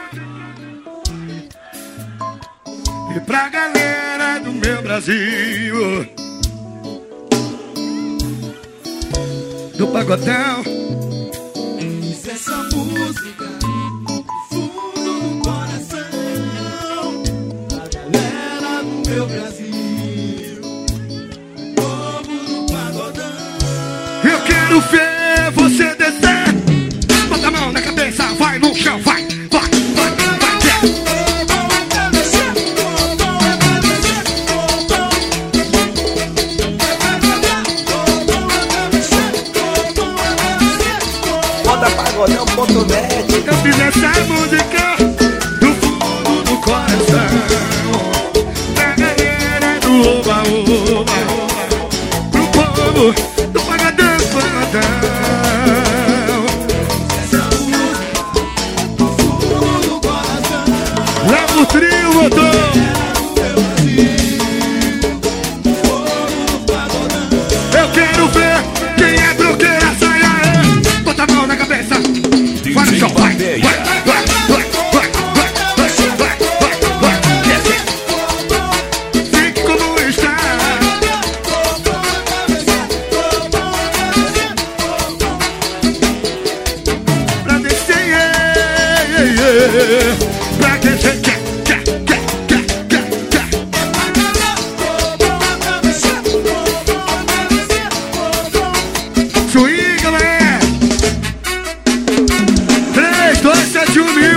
E pra galera do meu Brasil, do pagodão, fiz essa música do fundo do coração, pra galera do meu Brasil, povo do pagodão. eu quero ver você descer. Bota a mão na cabeça, vai no chão, vai, vai, vai, vai, desce. Pagodão.net. Eu fiz essa música do fundo do coração, pra galera do oba-oba, pro povo do pagodão, pagodão. Essa música do fundo do coração, Leva o trio, motor. Eu quero ver quem é troqueira, sai aí. Bota a mão na cabeça, vai no chão, vai, vai, vai, vai, vai, vai, vai, vai, vai, desce. Fique como está. Pra descer, pra descer, swing, galera. 3, 2, 7, 1,